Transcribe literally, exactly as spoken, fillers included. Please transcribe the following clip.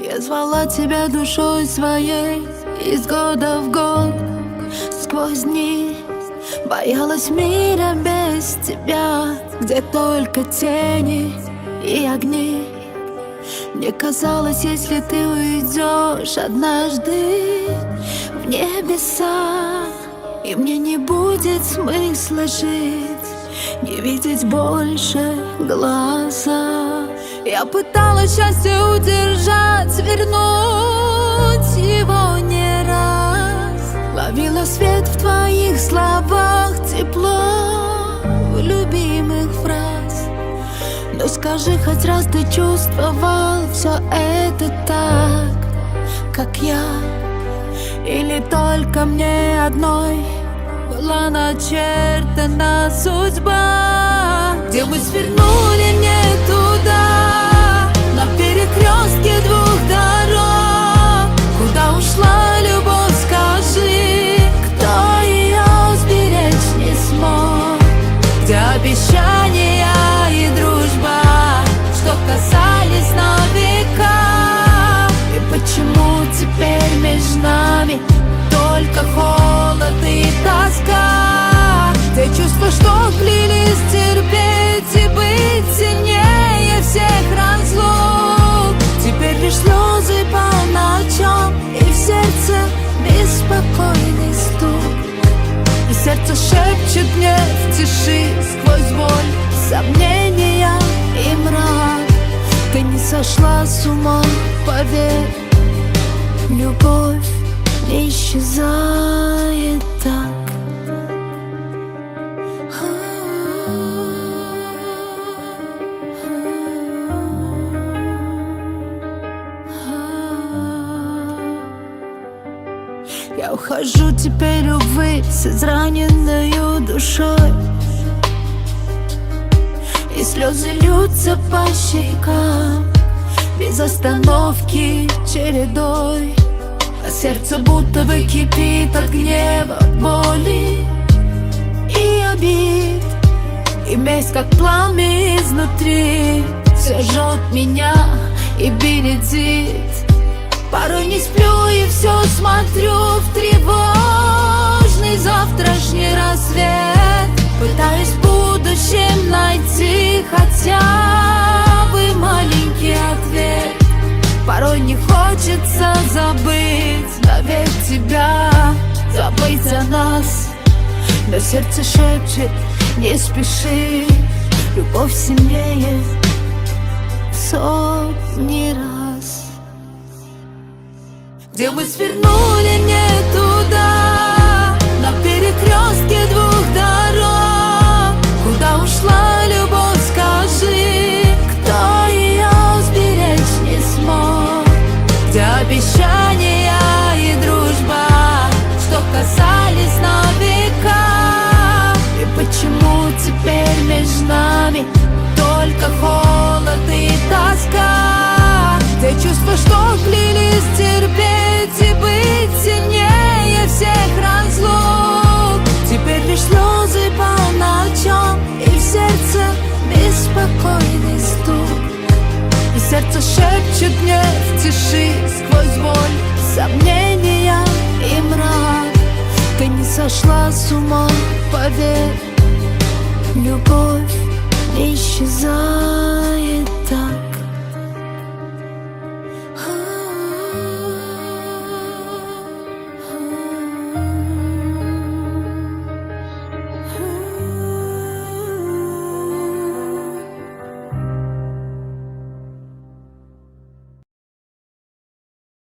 Я звала тебя душой своей из года в год, сквозь дни. Боялась мира без тебя, где только тени и огни. Мне казалось, если ты уйдешь однажды в небеса, и мне не будет смысла жить, не видеть больше глаза. Я пыталась счастье удержать, вернуть его не раз. Ловила свет в твоих словах, тепло в любимых фраз. Но скажи, хоть раз ты чувствовал все это так, как я? Или только мне одной была начертана судьба, где мы свернули не туда, на перекрестке двух дорог? Куда ушла любовь, скажи, кто ее сберечь не смог? Где обещания и дружба, что касались на века? И почему теперь между нами только холод и тоска? Те чувства, что клялись терпеть и быть сильнее всех разлук, теперь лишь слезы по ночам и в сердце беспокойный стук. И сердце шепчет мне в тиши сквозь боль, сомнения и мрак: ты не сошла с ума, поверь, любовь не исчезает так. Я ухожу теперь, увы, с израненной душой, и слезы льются по щекам без остановки чередой. А сердце будто бы кипит от гнева, боли и обид. И месть, как пламя изнутри, все жжет меня и бередит. Порой не сплю и все смотрю в тревожный завтрашний рассвет. Пытаюсь в будущем найти хотя бы маленький ответ. Порой не хочется забыть навек тебя, забыть о нас. Но сердце шепчет, не спеши, любовь сильнее в сотни раз. Где мы свернули не туда, на перекрестке двух дорог? Куда ушла любовь, скажи, кто ее сберечь не смог? Где обещания и дружба, что касались на века? И почему теперь между нами только холод и тоска? Те чувства, что клялись терпеть и быть сильнее всех разлук, теперь лишь слезы по ночам и в сердце беспокойный стук. И сердце шепчет мне в тиши сквозь боль, сомнения и мрак: ты не сошла с ума, поверь, любовь не исчезает.